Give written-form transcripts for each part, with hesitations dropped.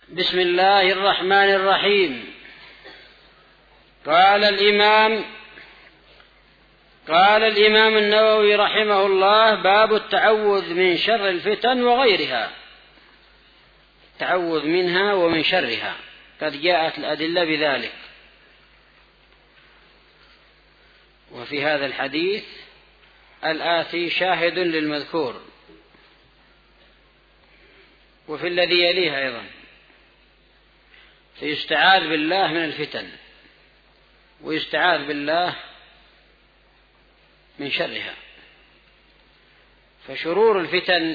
بسم الله الرحمن الرحيم. قال الإمام النووي رحمه الله: باب التعوذ من شر الفتن وغيرها، التعوذ منها ومن شرها، قد جاءت الأدلة بذلك. وفي هذا الحديث الآتي شاهد للمذكور، وفي الذي يليه أيضا، فيستعاذ بالله من الفتن ويستعاذ بالله من شرها. فشرور الفتن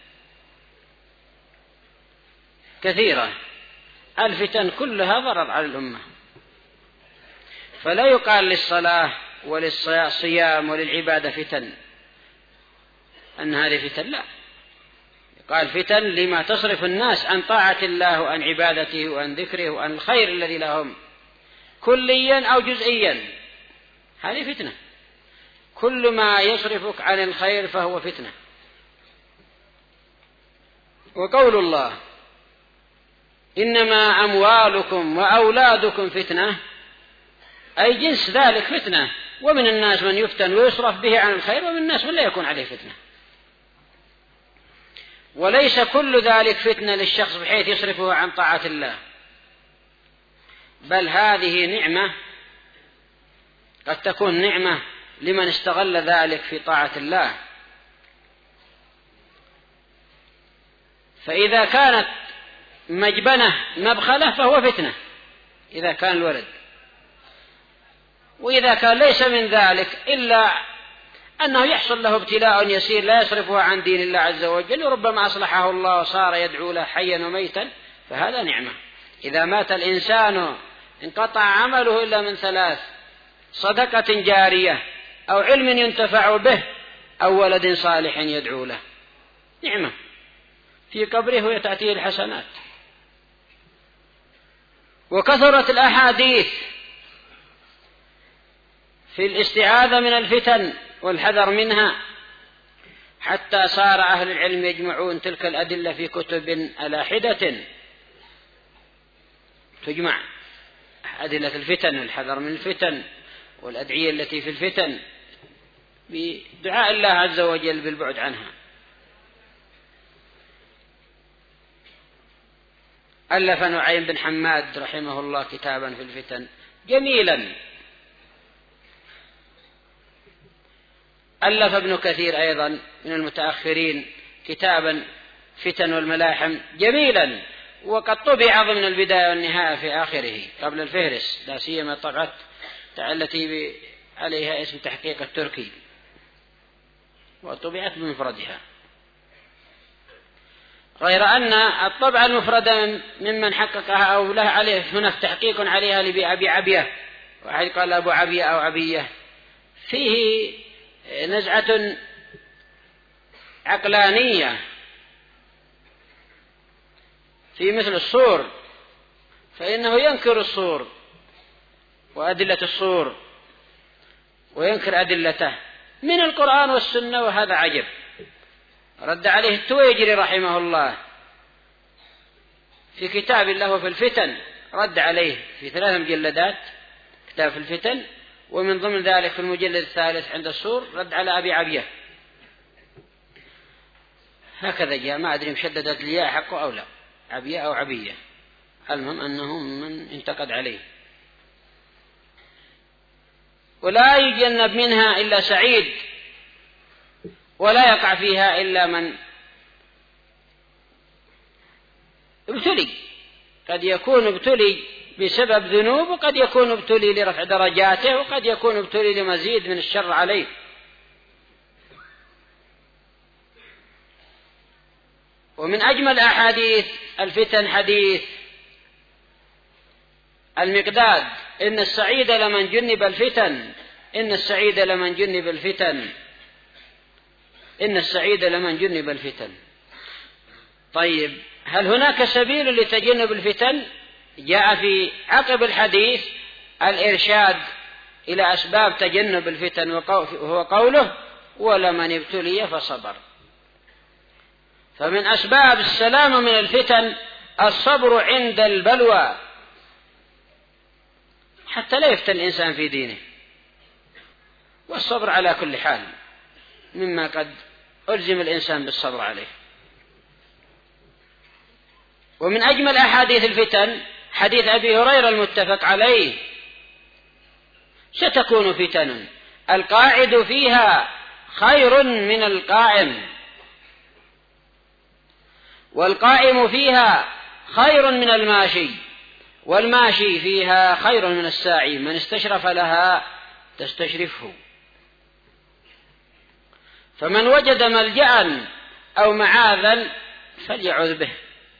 كثيرة، الفتن كلها ضرر على الأمة، فلا يقال للصلاة وللصيام وللعبادة فتن أن هذه فتن، لا، قال فتن لما تصرف الناس عن طاعة الله وعن عبادته وعن ذكره وعن الخير الذي لهم كليا أو جزئيا، هذه فتنة. كل ما يصرفك عن الخير فهو فتنة. وقول الله: إنما أموالكم وأولادكم فتنة، أي جنس ذلك فتنة. ومن الناس من يفتن ويصرف به عن الخير، ومن الناس من لا يكون عليه فتنة. وليس كل ذلك فتنة للشخص بحيث يصرفه عن طاعة الله، بل هذه نعمة، قد تكون نعمة لمن استغل ذلك في طاعة الله. فإذا كانت مجبنة مبخلة فهو فتنة إذا كان الولد، وإذا كان ليس من ذلك إلا أنه يحصل له ابتلاء يسير لا يصرفه عن دين الله عز وجل، وربما أصلحه الله وصار يدعو له حيا وميتا، فهذا نعمة. إذا مات الإنسان انقطع عمله إلا من ثلاث: صدقة جارية، أو علم ينتفع به، أو ولد صالح يدعو له، نعمة في قبره ويتأتيه الحسنات. وكثرت الأحاديث في الاستعاذة من الفتن والحذر منها، حتى صار أهل العلم يجمعون تلك الأدلة في كتب على حدة، تجمع أدلة الفتن والحذر من الفتن والأدعية التي في الفتن بدعاء الله عز وجل بالبعد عنها. ألف نعيم بن حماد رحمه الله كتابا في الفتن جميلا. ألف ابن كثير أيضا من المتأخرين كتابا فتن والملاحم جميلا، وقد طبع ضمن البداية والنهاية في آخره قبل الفهرس، لا سيما طبعت التي عليها اسم تحقيق التركي، وطبعت بمفردها، غير أن الطبعة المفردة ممن حققها أو له عليه هناك تحقيق عليها لأبي عبية، وأحد قال أبو عبية أو عبية، فيه نزعة عقلانية في مثل الصور، فإنه ينكر الصور وأدلة الصور وينكر أدلته من القرآن والسنة، وهذا عجب. رد عليه التويجري رحمه الله في كتاب له في الفتن، رد عليه في 3 مجلدات كتاب في الفتن، ومن ضمن ذلك في المجلد الثالث عند الصور رد على أبي عبية. هكذا جاء، ما أدري مشددت الياء حقه أو لا، عبية أو عبية، المهم أنه من انتقد عليه. ولا يجنب منها إلا سعيد، ولا يقع فيها إلا من ابتلي. قد يكون ابتلي بسبب ذنوب، وقد يكون ابتلي لرفع درجاته، وقد يكون ابتلي لمزيد من الشر عليه. ومن أجمل أحاديث الفتن حديث المقداد: إن السعيد لمن جنب الفتن، إن السعيد لمن جنب الفتن، إن السعيد لمن جنب الفتن. طيب، هل هناك سبيل لتجنب الفتن؟ جاء في عقب الحديث الإرشاد إلى أسباب تجنب الفتن، وهو قوله: ولمن ابتلي فصبر. فمن أسباب السلام من الفتن الصبر عند البلوى حتى لا يفتن الإنسان في دينه، والصبر على كل حال مما قد ألزم الإنسان بالصبر عليه. ومن أجمل أحاديث الفتن حديث أبي هريرة المتفق عليه: ستكون فتن القاعد فيها خير من القائم، والقائم فيها خير من الماشي، والماشي فيها خير من الساعي، من استشرف لها تستشرفه. فمن وجد ملجأ أو معاذا فليعذ به.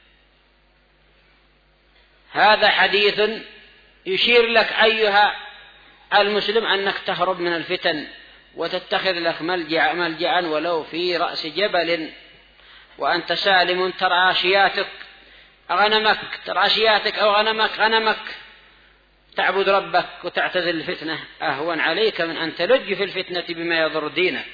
هذا حديث يشير لك أيها المسلم أنك تهرب من الفتن وتتخذ لك ملجأ ولو في رأس جبل، وأنت سالم ترعى شياتك أو غنمك تعبد ربك وتعتزل الفتنة، أهون عليك من أن تلج في الفتنة بما يضر دينك.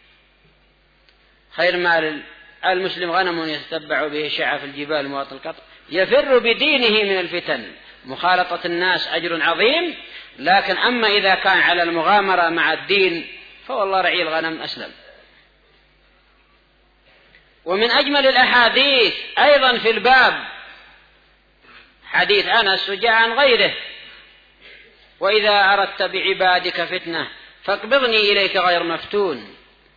خير مال المسلم غنم يتتبع به شعف الجبال مواطن القطر، يفر بدينه من الفتن. مخالطة الناس أجر عظيم، لكن أما إذا كان على المغامرة مع الدين فوالله رعي الغنم أسلم. ومن أجمل الأحاديث أيضا في الباب حديث أنس وجاء عن غيره: وإذا أردت بعبادك فتنة فاقبضني إليك غير مفتون.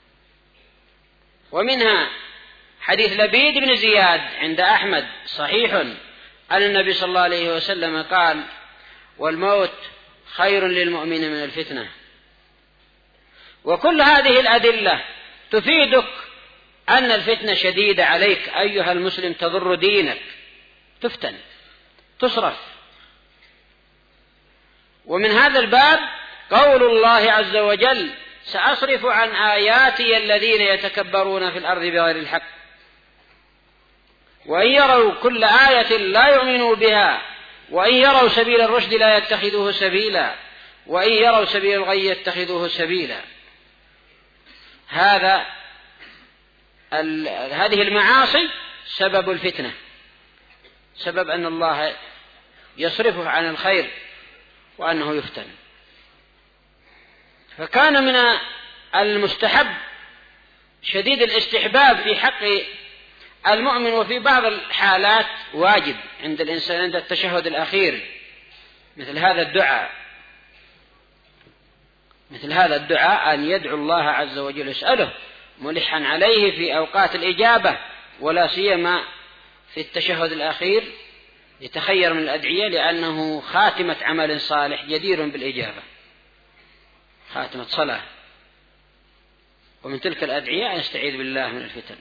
ومنها حديث لبيد بن زياد عند أحمد صحيح أن النبي صلى الله عليه وسلم قال: والموت خير للمؤمن من الفتنة. وكل هذه الأدلة تفيدك أن الفتنة شديدة عليك أيها المسلم، تضر دينك، تفتن، تصرف. ومن هذا الباب قول الله عز وجل: سأصرف عن آياتي الذين يتكبرون في الأرض بغير الحق وإن يروا كل آية لا يؤمنوا بها وإن يروا سبيل الرشد لا يتخذوه سبيلا وإن يروا سبيل الغي يتخذوه سبيلا. هذه المعاصي سبب الفتنة، سبب أن الله يصرفه عن الخير وأنه يفتن. فكان من المستحب شديد الاستحباب في حق المؤمن، وفي بعض الحالات واجب عند الإنسان عند التشهد الأخير مثل هذا الدعاء أن يدعو الله عز وجل، يسأله ملحا عليه في أوقات الإجابة، ولا سيما في التشهد الأخير يتخير من الأدعية، لأنه خاتمة عمل صالح جدير بالإجابة، خاتمة صلاة. ومن تلك الأدعية أن يستعيذ بالله من الفتن،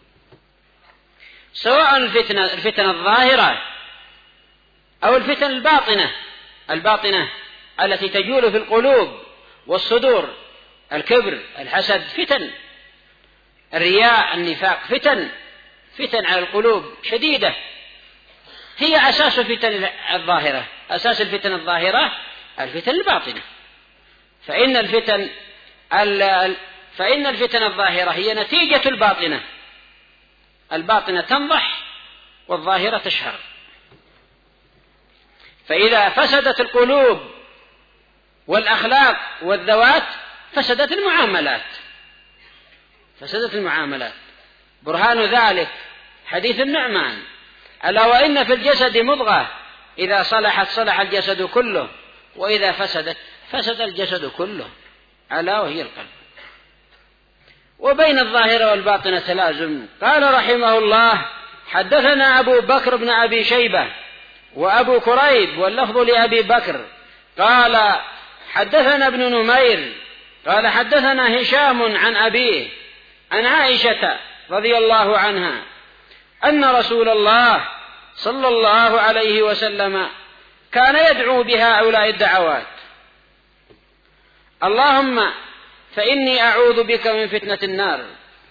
سواء الفتن الظاهرة أو الفتن الباطنة التي تجول في القلوب والصدور، الكبر، الحسد، فتن، الرياء، النفاق، فتن على القلوب شديدة، هي أساس الفتن الظاهرة. أساس الفتن الظاهرة الفتن الباطنة، فإن الفتن الظاهرة هي نتيجة الباطنة تنضح والظاهرة تشهر. فإذا فسدت القلوب والأخلاق والذوات فسدت المعاملات. برهان ذلك حديث النعمان: ألا وإن في الجسد مضغة إذا صلحت صلح الجسد كله وإذا فسدت فسد الجسد كله، ألا وهي القلب. وبين الظاهرة والباطنة تلازم. قال رحمه الله: حدثنا أبو بكر بن أبي شيبة وأبو كريب واللفظ لأبي بكر قال حدثنا ابن نمير قال حدثنا هشام عن أبيه عن عائشة رضي الله عنها أن رسول الله صلى الله عليه وسلم كان يدعو بهؤلاء الدعوات: اللهم فإني أعوذ بك من فتنة النار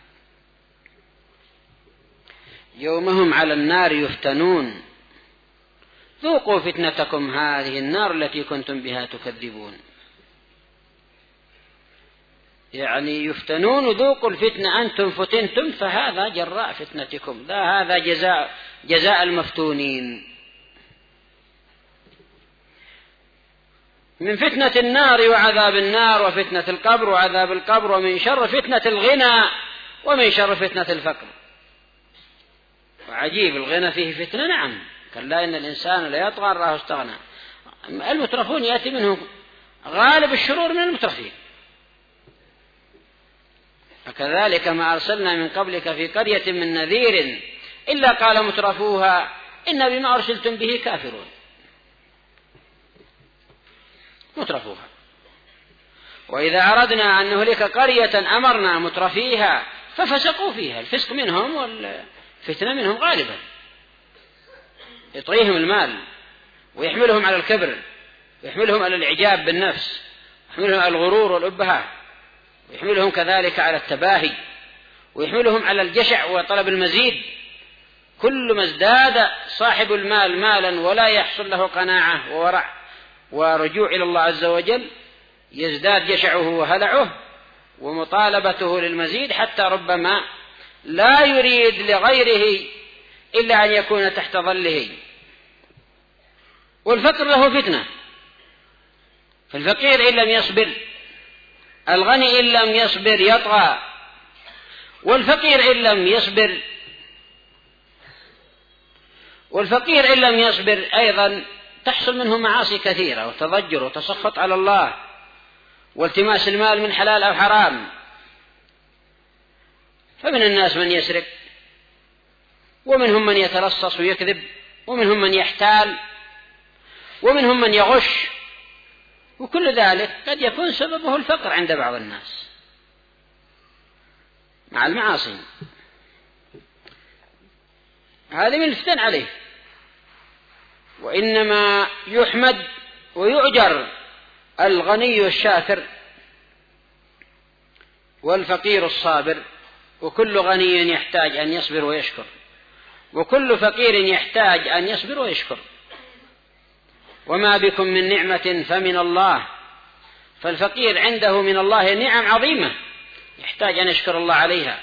يوم هم على النار يفتنون، ذوقوا فتنتكم هذه النار التي كنتم بها تكذبون. يعني يفتنون، ذوقوا الفتنة، أنتم فتنتم فهذا جراء فتنتكم، لا هذا جزاء جزاء المفتونين. من فتنة النار وعذاب النار، وفتنة القبر وعذاب القبر، ومن شر فتنة الغنى، ومن شر فتنة الفقر. وعجيب، الغنى فيه فتنة. نعم، كلا إن الإنسان لا يطغى راه استغنى. المترفون يأتي منهم غالب الشرور من المترفين. وكذلك ما أرسلنا من قبلك في قرية من نذير إلا قال مترفوها إن بما أرسلتم به كافرون. مترفوها. وإذا أردنا أن نهلك قرية أمرنا مترفيها ففسقوا فيها. الفسق منهم والفتنة منهم غالبا، يطغيهم المال ويحملهم على الكبر، ويحملهم على الإعجاب بالنفس، ويحملهم على الغرور والأبهة، ويحملهم كذلك على التباهي، ويحملهم على الجشع وطلب المزيد. كل ما ازداد صاحب المال مالا ولا يحصل له قناعة وورع ورجوع إلى الله عز وجل، يزداد جشعه وهلعه ومطالبته للمزيد، حتى ربما لا يريد لغيره إلا أن يكون تحت ظله. والفقر له فتنة، فالفقير إن لم يصبر، الغني إن لم يصبر يطغى، والفقير إن لم يصبر أيضا تحصل منه معاصي كثيرة، وتضجر وتسخط على الله، والتماس المال من حلال أو حرام. فمن الناس من يسرق، ومنهم من يتلصص ويكذب، ومنهم من يحتال، ومنهم من يغش، وكل ذلك قد يكون سببه الفقر عند بعض الناس مع المعاصي. هذه من الفتن عليه. وإنما يحمد ويؤجر الغني الشاكر والفقير الصابر، وكل غني يحتاج أن يصبر ويشكر، وكل فقير يحتاج أن يصبر ويشكر. وما بكم من نعمة فمن الله، فالفقير عنده من الله نعم عظيمة يحتاج أن يشكر الله عليها.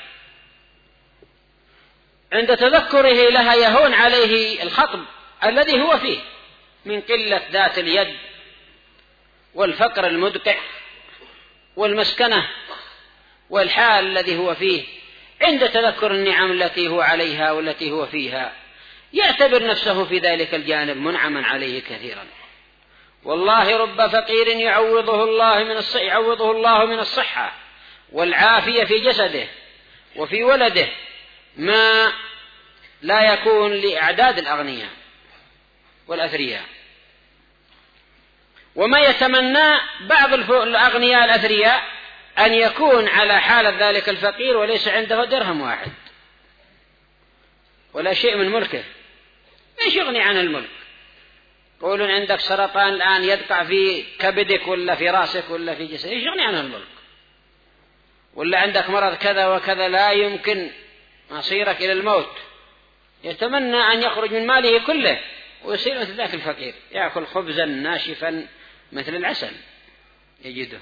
عند تذكره لها يهون عليه الخطب الذي هو فيه من قلة ذات اليد والفقر المدقع والمسكنة والحال الذي هو فيه. عند تذكر النعم التي هو عليها والتي هو فيها يعتبر نفسه في ذلك الجانب منعما عليه كثيرا. والله رب فقير يعوضه الله من الصحة والعافية في جسده وفي ولده ما لا يكون لأعداد الأغنياء والأثرياء. وما يتمنى بعض الأغنياء الأثرياء أن يكون على حالة ذلك الفقير وليس عنده درهم واحد ولا شيء من ملكه. ايش يغني عن الملك؟ يقولون عندك سرطان الآن يدقع في كبدك ولا في راسك ولا في جسدك، ايش يغني عنه الملك؟ ولا عندك مرض كذا وكذا لا يمكن مصيرك إلى الموت، يتمنى أن يخرج من ماله كله ويصير مثل ذاك الفقير، يأكل خبزا ناشفا مثل العسل يجده.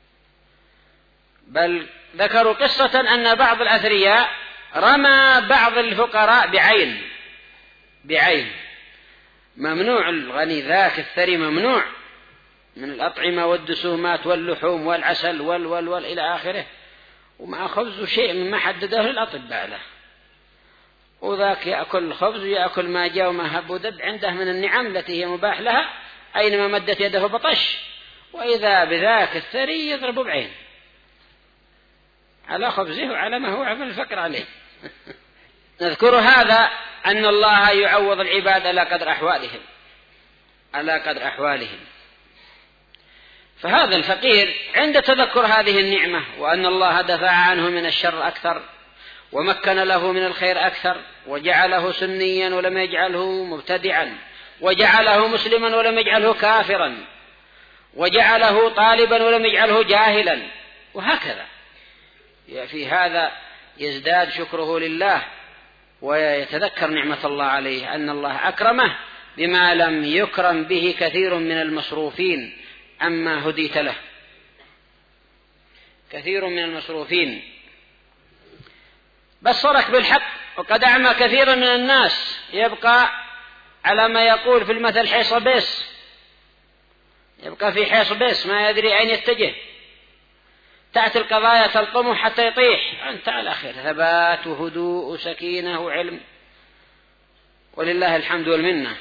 بل ذكروا قصة أن بعض الأثرياء رمى بعض الفقراء بعين. ممنوع الغني ذاك الثري ممنوع من الأطعمة والدسومات واللحوم والعسل وال إلى آخره، ومع خبز شيء مما حدده الأطباء له، وذاك يأكل خبز ويأكل ما جاء وما هب ودب عنده من النعم التي هي مباح لها، أينما مدت يده بطش، وإذا بذاك الثري يضرب بعين على خبزه وعلى ما هو عمل الفقر عليه. نذكر هذا أن الله يعوض العباد على قدر أحوالهم. فهذا الفقير عند تذكر هذه النعمة وأن الله دفع عنه من الشر أكثر ومكن له من الخير أكثر، وجعله سنيا ولم يجعله مبتدعا، وجعله مسلما ولم يجعله كافرا، وجعله طالبا ولم يجعله جاهلا، وهكذا في هذا يزداد شكره لله ويتذكر نعمة الله عليه، أن الله أكرمه بما لم يكرم به كثير من المصروفين أما هديت له. كثير من المصروفين بصرك بالحق وقد أعمى كثيرا من الناس، يبقى على ما يقول في المثل حيص بيس، يبقى في حيص بيس ما يدري أين يتجه، تأتي القضايا تلطمه حتى يطيح. أنت على خير، ثبات وهدوء وسكينة وعلم، ولله الحمد والمنة.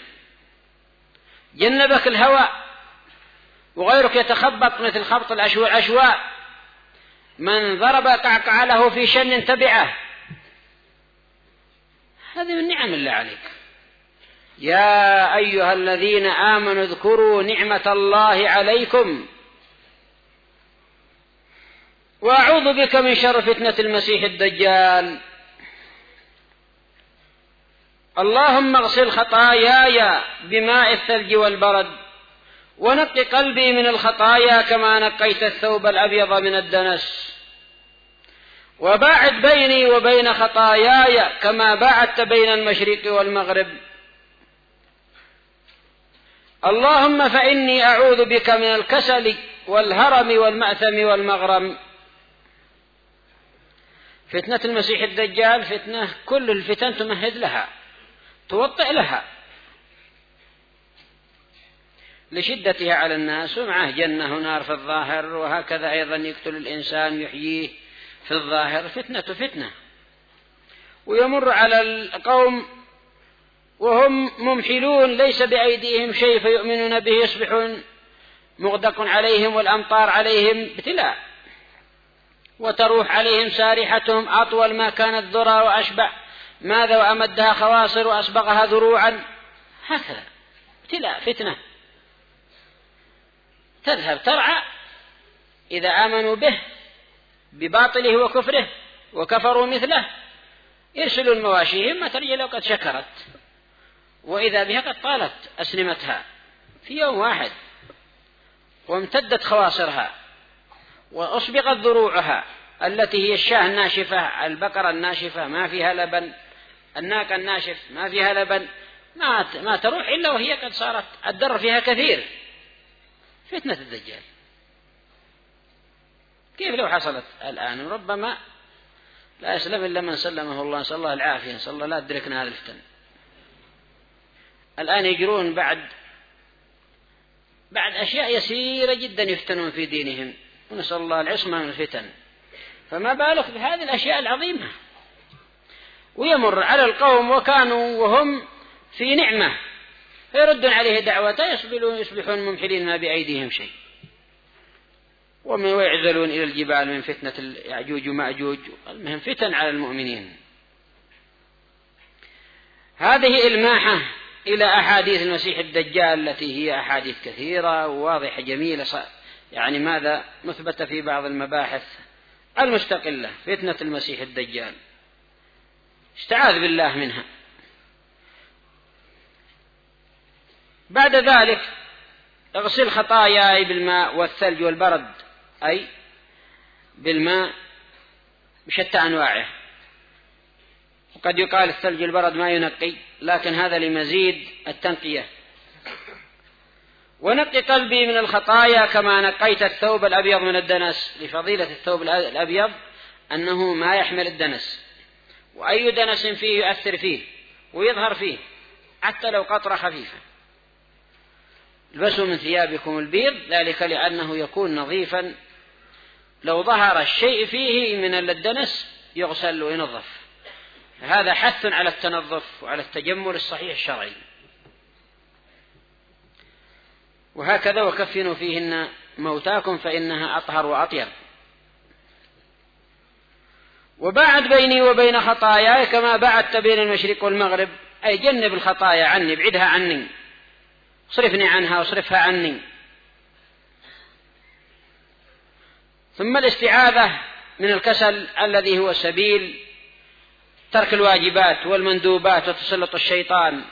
جنبك الهوى وغيرك يتخبط مثل خبط الأشواء، من ضرب قعقع له في شن تبعه، هذه من نعم الله عليك. يا أيها الذين آمنوا اذكروا نعمة الله عليكم وأعوذ بك من شر فتنة المسيح الدجال. اللهم اغسل خطاياي بماء الثلج والبرد، ونق قلبي من الخطايا كما نقيت الثوب الأبيض من الدنس، وباعد بيني وبين خطاياي كما باعدت بين المشرق والمغرب. اللهم فإني أعوذ بك من الكسل والهرم والمأثم والمغرم. فتنة المسيح الدجال فتنة كل الفتن تمهد لها، توطئ لها لشدتها على الناس، ومعه جنة ونار في الظاهر، وهكذا أيضا يقتل الإنسان يحييه في الظاهر. فتنة ويمر على القوم وهم ممحلون ليس بأيديهم شيء فيؤمنون به، يصبحون مغدق عليهم والأمطار عليهم ابتلاء، وتروح عليهم سارحتهم أطول ما كانت ذرى وأشبع ماذا وأمدها خواصر وأسبغها ذروعا، هكذا ابتلاء فتنة. تذهب ترعى إذا آمنوا به بباطله وكفره وكفروا مثله، يرسلوا المواشيهم ما ترجع لو قد شكرت، وإذا بها قد طالت أسنمتها في يوم واحد، وامتدت خواصرها، وأصبغت ذروعها التي هي الشاة الناشفة، البقرة الناشفة ما فيها لبن، الناقة الناشف ما فيها لبن، ما تروح إلا وهي قد صارت الدر فيها كثير. فتنة الدجال كيف لو حصلت الآن؟ ربما لا يسلم إلا من سلمه الله، نسأل الله العافية، نسأل الله لا تدركنا هذا الفتن. الآن يجرون بعد أشياء يسيرة جدا يفتنون في دينهم، ونسأل الله العصمة من الفتن، فما بالك بهذه الأشياء العظيمة. ويمر على القوم وكانوا وهم في نعمة فيردون عليه دعوته، يصبحون ممحلين ما بأيديهم شيء، ويعزلون إلى الجبال من فتنة يأجوج ومأجوج. المهم فتن على المؤمنين. هذه إلماحة إلى أحاديث المسيح الدجال التي هي أحاديث كثيرة وواضحة جميلة، يعني ماذا مثبت في بعض المباحث المستقلة. فتنة المسيح الدجال استعاذ بالله منها. بعد ذلك اغسل خطاياي بالماء والثلج والبرد، أي بالماء بشتى أنواعه، وقد يقال الثلج والبرد ما ينقي، لكن هذا لمزيد التنقية. ونقي قلبي من الخطايا كما نقيت الثوب الأبيض من الدنس، لفضيلة الثوب الأبيض أنه ما يحمل الدنس، وأي دنس فيه يؤثر فيه ويظهر فيه حتى لو قطرة خفيفة. البسوا من ثيابكم البيض، ذلك لأنه يكون نظيفا، لو ظهر الشيء فيه من الدنس يغسل وينظف. هذا حث على التنظف وعلى التجمل الصحيح الشرعي. وهكذا وكفنوا فيهن موتاكم فإنها أطهر وأطيب. وباعد بيني وبين خطاياي كما باعدت بين المشرق والمغرب، أي جنب الخطايا عني، ابعدها عني، صرفني عنها وصرفها عني. ثم الاستعاذة من الكسل الذي هو سبيل ترك الواجبات والمندوبات وتسلط الشيطان،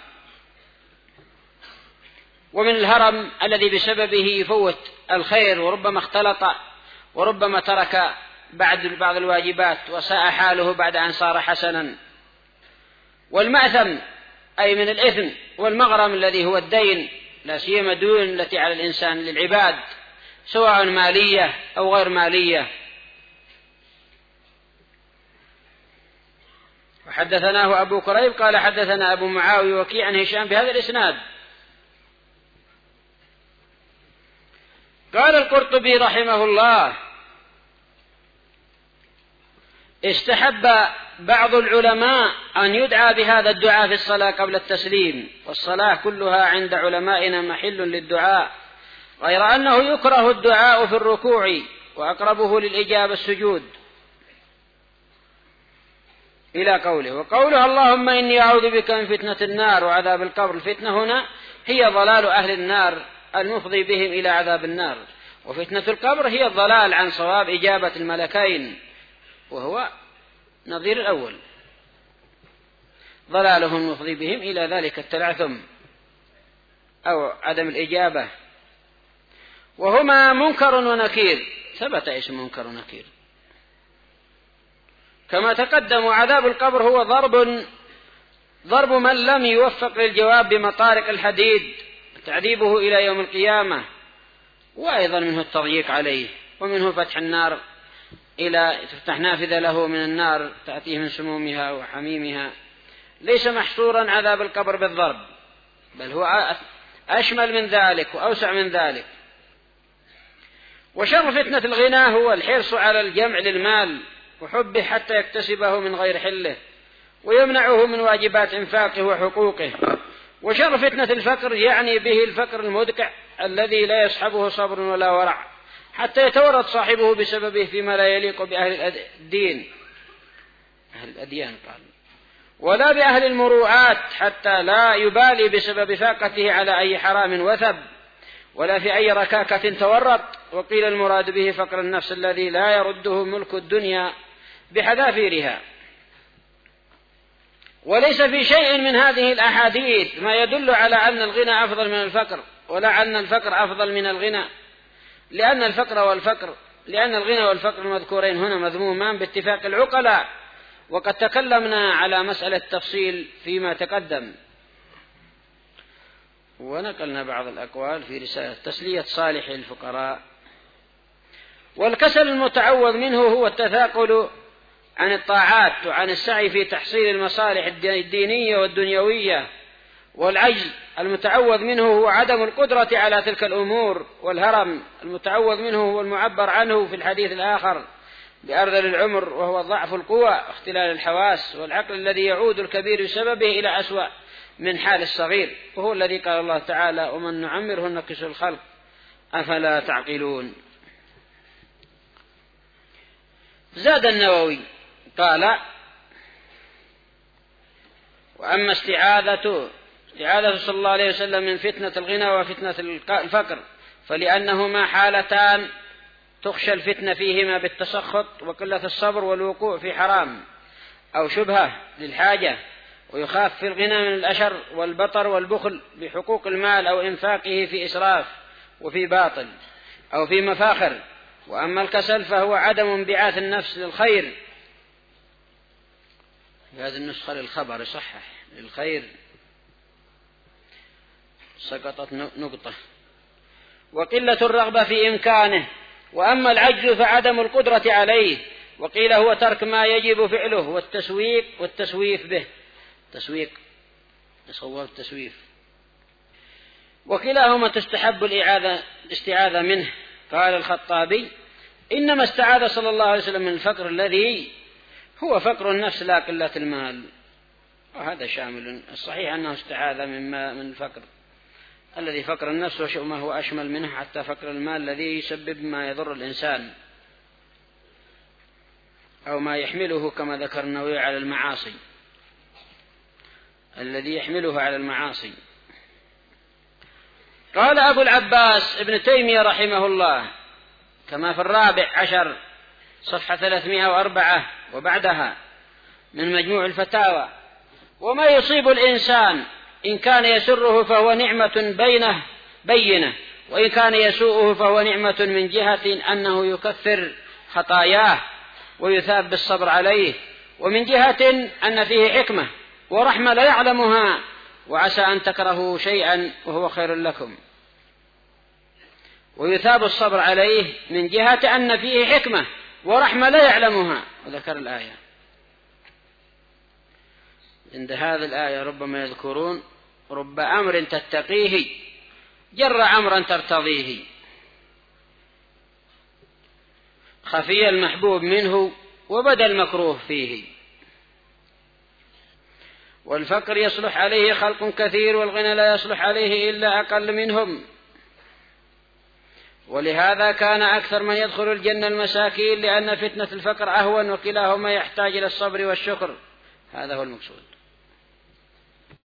ومن الهرم الذي بسببه يفوت الخير وربما اختلط وربما ترك بعض الواجبات وساء حاله بعد أن صار حسنا. والمأثم أي من الإثم، والمغرم الذي هو الدين، لا سيما دون التي على الإنسان للعباد سواء مالية أو غير مالية. وحدثناه أبو كريب قال حدثنا أبو معاوية وكيع عن هشام بهذا الإسناد. قال القرطبي رحمه الله: استحب بعض العلماء أن يدعى بهذا الدعاء في الصلاة قبل التسليم، والصلاة كلها عند علمائنا محل للدعاء، غير أنه يكره الدعاء في الركوع، وأقربه للإجابة السجود، إلى قوله: وقوله اللهم إني أعوذ بك من فتنة النار وعذاب القبر. الفتنة هنا هي ضلال أهل النار المفضي بهم إلى عذاب النار، وفتنة القبر هي الضلال عن صواب إجابة الملكين، وهو نظير الأول، ضلالهم المفضي بهم إلى ذلك التلعثم أو عدم الإجابة، وهما منكر ونكير. ثبت اسم منكر ونكير كما تقدم. وعذاب القبر هو ضرب من لم يوفق للجواب بمطارق الحديد، تعذيبه إلى يوم القيامة، وأيضا منه التضييق عليه، ومنه فتح النار إلى تفتح نافذة له من النار تأتيه من سمومها وحميمها. ليس محصورا عذاب القبر بالضرب، بل هو أشمل من ذلك وأوسع من ذلك. وشر فتنة الغنى هو الحرص على الجمع للمال وحبه حتى يكتسبه من غير حله، ويمنعه من واجبات إنفاقه وحقوقه. وشر فتنة الفقر يعني به الفقر المدقع الذي لا يصحبه صبر ولا ورع، حتى يتورط صاحبه بسببه فيما لا يليق بأهل الدين، أهل الأديان قال، ولا بأهل المروءات، حتى لا يبالي بسبب فاقته على أي حرام وثب، ولا في أي ركاكة تورط. وقيل المراد به فقر النفس الذي لا يرده ملك الدنيا بحذافيرها. وليس في شيء من هذه الأحاديث ما يدل على أن الغنى أفضل من الفقر، ولا أن الفقر أفضل من الغنى، لأن الغنى والفقر المذكورين هنا مذمومان باتفاق العقلاء، وقد تكلمنا على مسألة التفصيل فيما تقدم، ونقلنا بعض الأقوال في رسالة تسلية صالح الفقراء. والكسل المتعوذ منه هو التثاقل عن الطاعات وعن السعي في تحصيل المصالح الدينية والدنيوية. والعجز المتعوذ منه هو عدم القدرة على تلك الأمور. والهرم المتعوذ منه هو المعبر عنه في الحديث الآخر بأرذل العمر، وهو ضعف القوى واختلال الحواس، والعقل الذي يعود الكبير بسببه إلى أسوأ من حال الصغير، وهو الذي قال الله تعالى: ومن نعمره ننكس الخلق أفلا تعقلون. زاد النووي قال: وأما استعاذة صلى الله عليه وسلم من فتنة الغنى وفتنة الفقر، فلأنهما حالتان تخشى الفتنة فيهما بالتسخط وقلة الصبر والوقوع في حرام أو شبهة للحاجة، ويخاف في الغنى من الأشر والبطر والبخل بحقوق المال أو إنفاقه في إسراف وفي باطل أو في مفاخر. وأما الكسل فهو عدم انبعاث النفس للخير. هذه النسخة للخبر صحح للخير سقطت نقطة. وقلة الرغبة في إمكانه. وأما العجز فعدم القدرة عليه، وقيل هو ترك ما يجب فعله والتسويف به. تسويف. وكلاهما تستحب الاستعاذة منه. قال الخطابي: إنما استعاذ صلى الله عليه وسلم من الفقر الذي هو فقر النفس لا قلة المال، وهذا شامل. الصحيح أنه استعاذ من الفقر الذي فقر النفس وشؤمه هو أشمل منه، حتى فقر المال الذي يسبب ما يضر الإنسان أو ما يحمله كما ذكر النووي على المعاصي، الذي يحمله على المعاصي. قال أبو العباس ابن تيمية رحمه الله كما في 14 صفحة 304 وبعدها من مجموع الفتاوى: وما يصيب الإنسان إن كان يسره فهو نعمة بينة، وإن كان يسوءه فهو نعمة من جهة أنه يكفر خطاياه ويثاب بالصبر عليه، ومن جهة أن فيه حكمة ورحمة لا يعلمها، وعسى أن تكرهوا شيئا وهو خير لكم. ويثاب الصبر عليه من جهة أن فيه حكمة ورحمة لا يعلمها، وذكر الآية. عند هذه الآية ربما يذكرون رب أمر تتقيه جر أمرا ترتضيه، خفي المحبوب منه وبدا المكروه فيه. والفقر يصلح عليه خلق كثير، والغنى لا يصلح عليه إلا أقل منهم. ولهذا كان أكثر من يدخل الجنة المساكين، لأن فتنة الفقر أهون، وكلاهما يحتاج إلى الصبر والشكر. هذا هو المقصود.